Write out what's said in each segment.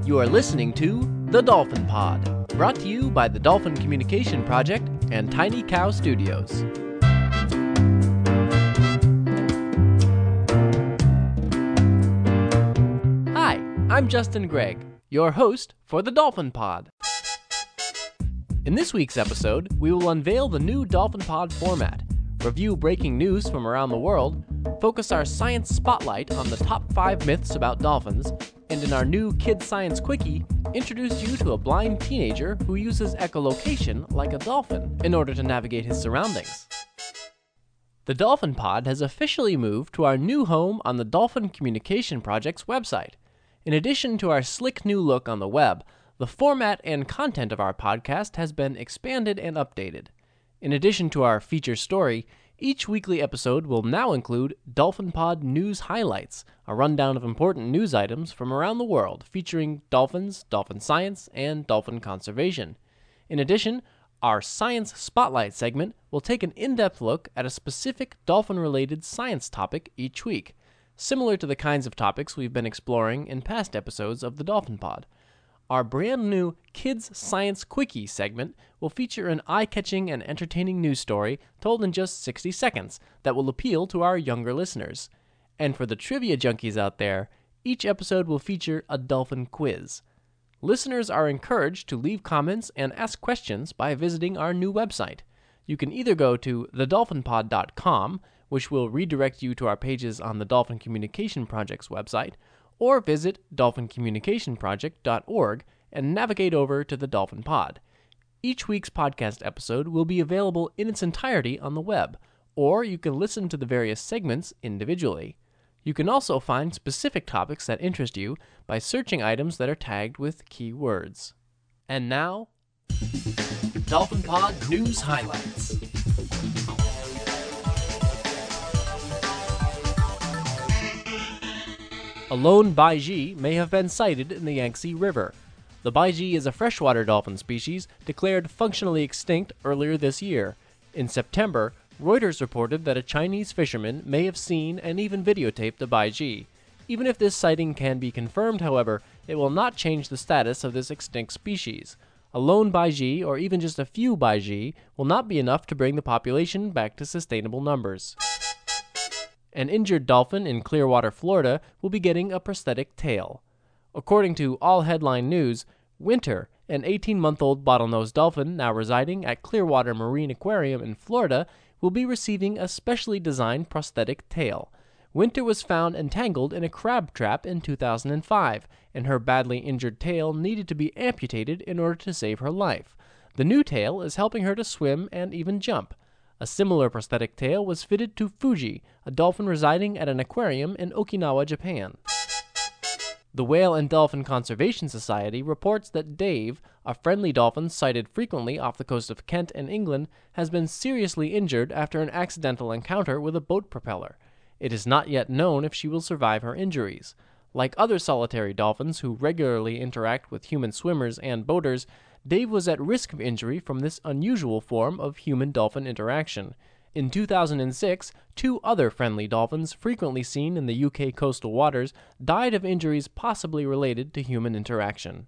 You are listening to The Dolphin Pod, brought to you by the Dolphin Communication Project and Tiny Cow Studios. Hi, I'm Justin Gregg, your host for The Dolphin Pod. In this week's episode, we will unveil the new Dolphin Pod format, review breaking news from around the world, focus our science spotlight on the top 5 myths about dolphins, and in our new Kids Science Quickie, introduce you to a blind teenager who uses echolocation like a dolphin in order to navigate his surroundings. The Dolphin Pod has officially moved to our new home on the Dolphin Communication Project's website. In addition to our slick new look on the web, the format and content of our podcast has been expanded and updated. In addition to our feature story, each weekly episode will now include Dolphin Pod News Highlights, a rundown of important news items from around the world featuring dolphins, dolphin science, and dolphin conservation. In addition, our Science Spotlight segment will take an in-depth look at a specific dolphin-related science topic each week, similar to the kinds of topics we've been exploring in past episodes of the Dolphin Pod. Our brand new Kids Science Quickie segment will feature an eye-catching and entertaining news story told in just 60 seconds that will appeal to our younger listeners. And for the trivia junkies out there, each episode will feature a dolphin quiz. Listeners are encouraged to leave comments and ask questions by visiting our new website. You can either go to thedolphinpod.com, which will redirect you to our pages on the Dolphin Communication Project's website, or visit dolphincommunicationproject.org and navigate over to the Dolphin Pod. Each week's podcast episode will be available in its entirety on the web, or you can listen to the various segments individually. You can also find specific topics that interest you by searching items that are tagged with keywords. And now, Dolphin Pod News Highlights. A lone baiji may have been sighted in the Yangtze River. The baiji is a freshwater dolphin species declared functionally extinct earlier this year. In September, Reuters reported that a Chinese fisherman may have seen and even videotaped the baiji. Even if this sighting can be confirmed, however, it will not change the status of this extinct species. A lone baiji, or even just a few baiji, will not be enough to bring the population back to sustainable numbers. An injured dolphin in Clearwater, Florida, will be getting a prosthetic tail. According to All Headline News, Winter, an 18-month-old bottlenose dolphin now residing at Clearwater Marine Aquarium in Florida, will be receiving a specially designed prosthetic tail. Winter was found entangled in a crab trap in 2005, and her badly injured tail needed to be amputated in order to save her life. The new tail is helping her to swim and even jump. A similar prosthetic tail was fitted to Fuji, a dolphin residing at an aquarium in Okinawa, Japan. The Whale and Dolphin Conservation Society reports that Dave, a friendly dolphin sighted frequently off the coast of Kent in England, has been seriously injured after an accidental encounter with a boat propeller. It is not yet known if she will survive her injuries. Like other solitary dolphins who regularly interact with human swimmers and boaters, Dave was at risk of injury from this unusual form of human-dolphin interaction. In 2006, 2 other friendly dolphins frequently seen in the UK coastal waters died of injuries possibly related to human interaction.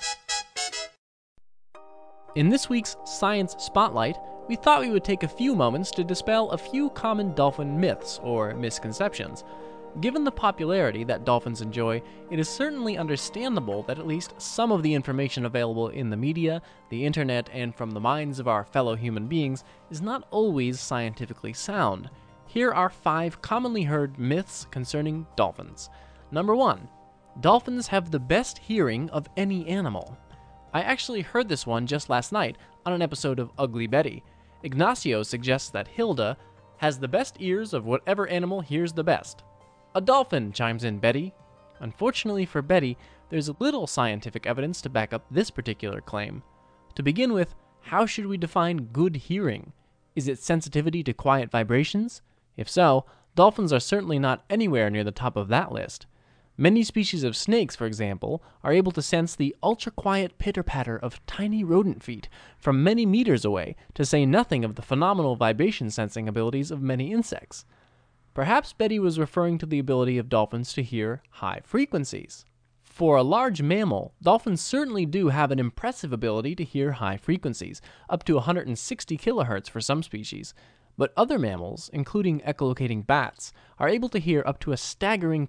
In this week's Science Spotlight, we thought we would take a few moments to dispel a few common dolphin myths or misconceptions. Given the popularity that dolphins enjoy, it is certainly understandable that at least some of the information available in the media, the internet, and from the minds of our fellow human beings is not always scientifically sound. Here are 5 commonly heard myths concerning dolphins. Number 1. Dolphins have the best hearing of any animal. I actually heard this one just last night on an episode of Ugly Betty. Ignacio suggests that Hilda has the best ears of whatever animal hears the best. A dolphin, chimes in Betty. Unfortunately for Betty, there's little scientific evidence to back up this particular claim. To begin with, how should we define good hearing? Is it sensitivity to quiet vibrations? If so, dolphins are certainly not anywhere near the top of that list. Many species of snakes, for example, are able to sense the ultra-quiet pitter-patter of tiny rodent feet from many meters away, to say nothing of the phenomenal vibration-sensing abilities of many insects. Perhaps Betty was referring to the ability of dolphins to hear high frequencies. For a large mammal, dolphins certainly do have an impressive ability to hear high frequencies, up to 160 kilohertz for some species. But other mammals, including echolocating bats, are able to hear up to a staggering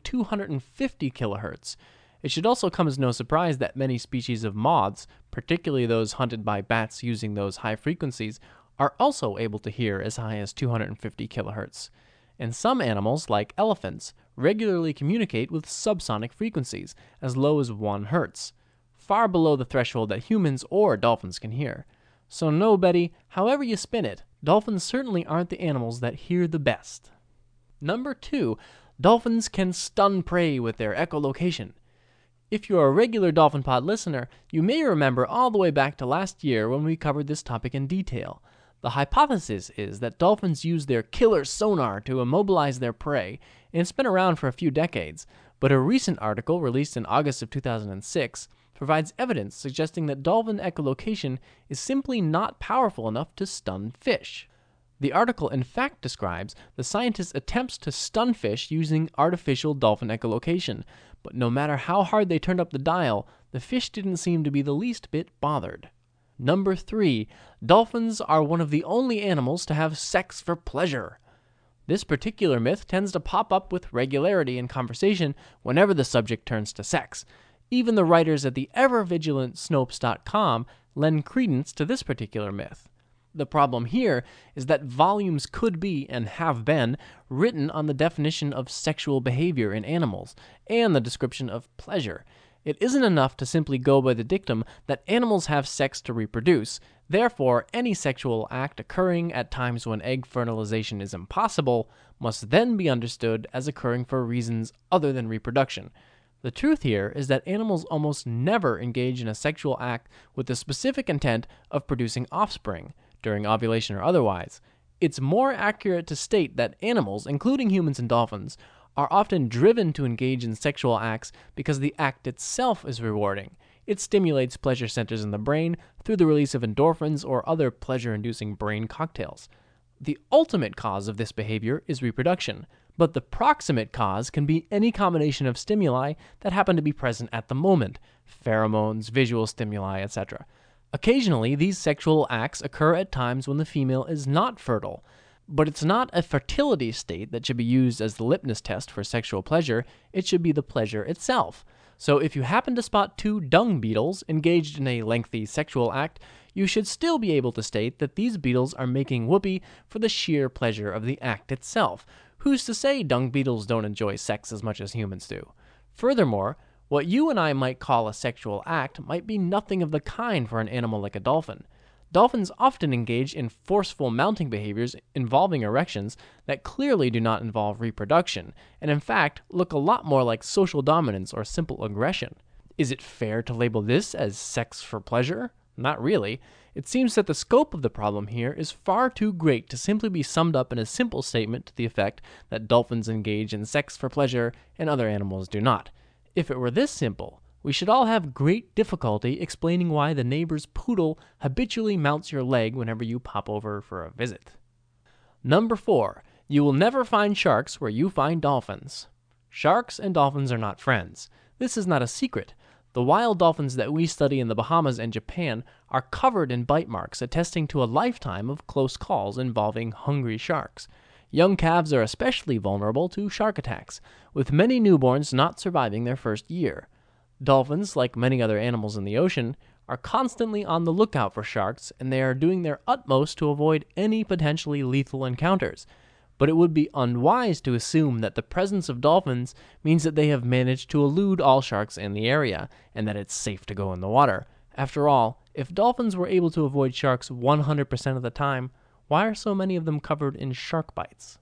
250 kilohertz. It should also come as no surprise that many species of moths, particularly those hunted by bats using those high frequencies, are also able to hear as high as 250 kilohertz. And some animals, like elephants, regularly communicate with subsonic frequencies, as low as 1 hertz, far below the threshold that humans or dolphins can hear. So no, Betty, however you spin it, dolphins certainly aren't the animals that hear the best. Number 2, dolphins can stun prey with their echolocation. If you're a regular Dolphin Pod listener, you may remember all the way back to last year when we covered this topic in detail. The hypothesis is that dolphins use their killer sonar to immobilize their prey, and it's been around for a few decades, but a recent article released in August of 2006 provides evidence suggesting that dolphin echolocation is simply not powerful enough to stun fish. The article in fact describes the scientists' attempts to stun fish using artificial dolphin echolocation, but no matter how hard they turned up the dial, the fish didn't seem to be the least bit bothered. Number 3, dolphins are one of the only animals to have sex for pleasure. This particular myth tends to pop up with regularity in conversation whenever the subject turns to sex. Even the writers at the ever-vigilant Snopes.com lend credence to this particular myth. The problem here is that volumes could be, and have been, written on the definition of sexual behavior in animals, and the description of pleasure. It isn't enough to simply go by the dictum that animals have sex to reproduce. Therefore, any sexual act occurring at times when egg fertilization is impossible must then be understood as occurring for reasons other than reproduction. The truth here is that animals almost never engage in a sexual act with the specific intent of producing offspring, during ovulation or otherwise. It's more accurate to state that animals, including humans and dolphins, are often driven to engage in sexual acts because the act itself is rewarding. It stimulates pleasure centers in the brain through the release of endorphins or other pleasure-inducing brain cocktails. The ultimate cause of this behavior is reproduction, but the proximate cause can be any combination of stimuli that happen to be present at the moment, pheromones, visual stimuli, etc. Occasionally, these sexual acts occur at times when the female is not fertile, but it's not a fertility state that should be used as the litmus test for sexual pleasure. It should be the pleasure itself. So if you happen to spot 2 dung beetles engaged in a lengthy sexual act, you should still be able to state that these beetles are making whoopee for the sheer pleasure of the act itself. Who's to say dung beetles don't enjoy sex as much as humans do? Furthermore, what you and I might call a sexual act might be nothing of the kind for an animal like a dolphin. Dolphins often engage in forceful mounting behaviors involving erections that clearly do not involve reproduction, and in fact look a lot more like social dominance or simple aggression. Is it fair to label this as sex for pleasure? Not really. It seems that the scope of the problem here is far too great to simply be summed up in a simple statement to the effect that dolphins engage in sex for pleasure and other animals do not. If it were this simple, we should all have great difficulty explaining why the neighbor's poodle habitually mounts your leg whenever you pop over for a visit. Number 4, you will never find sharks where you find dolphins. Sharks and dolphins are not friends. This is not a secret. The wild dolphins that we study in the Bahamas and Japan are covered in bite marks attesting to a lifetime of close calls involving hungry sharks. Young calves are especially vulnerable to shark attacks, with many newborns not surviving their first year. Dolphins, like many other animals in the ocean, are constantly on the lookout for sharks, and they are doing their utmost to avoid any potentially lethal encounters. But it would be unwise to assume that the presence of dolphins means that they have managed to elude all sharks in the area, and that it's safe to go in the water. After all, if dolphins were able to avoid sharks 100% of the time, why are so many of them covered in shark bites?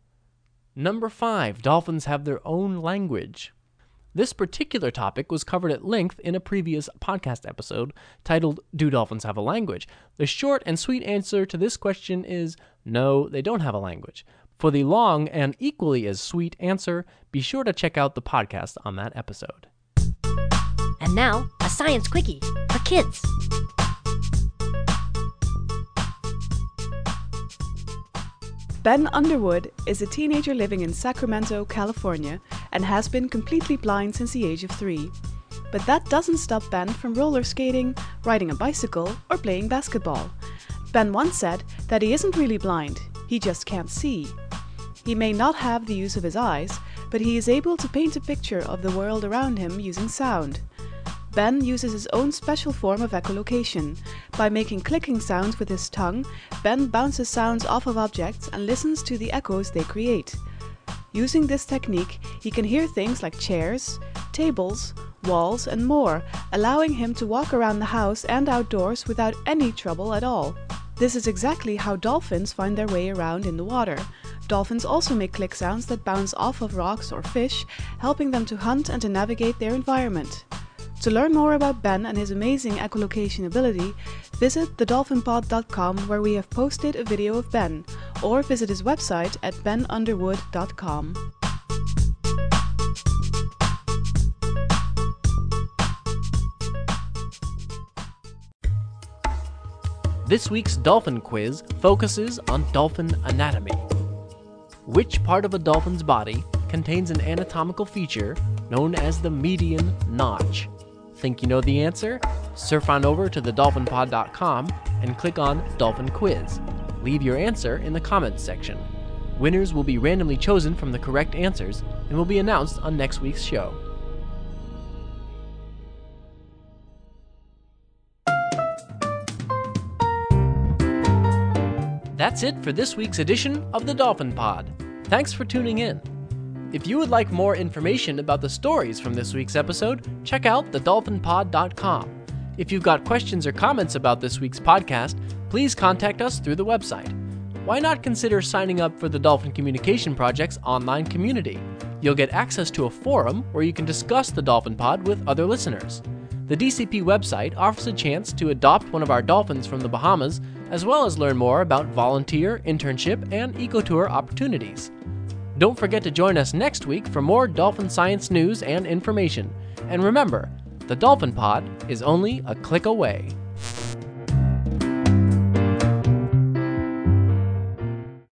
Number 5, dolphins have their own language. This particular topic was covered at length in a previous podcast episode titled, Do Dolphins Have a Language? The short and sweet answer to this question is no, they don't have a language. For the long and equally as sweet answer, be sure to check out the podcast on that episode. And now, a science quickie for kids. Ben Underwood is a teenager living in Sacramento, California, and has been completely blind since the age of 3. But that doesn't stop Ben from roller skating, riding a bicycle, or playing basketball. Ben once said that he isn't really blind, he just can't see. He may not have the use of his eyes, but he is able to paint a picture of the world around him using sound. Ben uses his own special form of echolocation. By making clicking sounds with his tongue, Ben bounces sounds off of objects and listens to the echoes they create. Using this technique, he can hear things like chairs, tables, walls, and more, allowing him to walk around the house and outdoors without any trouble at all. This is exactly how dolphins find their way around in the water. Dolphins also make click sounds that bounce off of rocks or fish, helping them to hunt and to navigate their environment. To learn more about Ben and his amazing echolocation ability, visit thedolphinpod.com, where we have posted a video of Ben, or visit his website at benunderwood.com. This week's dolphin quiz focuses on dolphin anatomy. Which part of a dolphin's body contains an anatomical feature known as the median notch? Think you know the answer? Surf on over to thedolphinpod.com and click on Dolphin Quiz. Leave your answer in the comments section. Winners will be randomly chosen from the correct answers and will be announced on next week's show. That's it for this week's edition of the Dolphin Pod. Thanks for tuning in. If you would like more information about the stories from this week's episode, check out thedolphinpod.com. If you've got questions or comments about this week's podcast, please contact us through the website. Why not consider signing up for the Dolphin Communication Project's online community? You'll get access to a forum where you can discuss the Dolphin Pod with other listeners. The DCP website offers a chance to adopt one of our dolphins from the Bahamas, as well as learn more about volunteer, internship, and ecotour opportunities. Don't forget to join us next week for more dolphin science news and information. And remember, the Dolphin Pod is only a click away.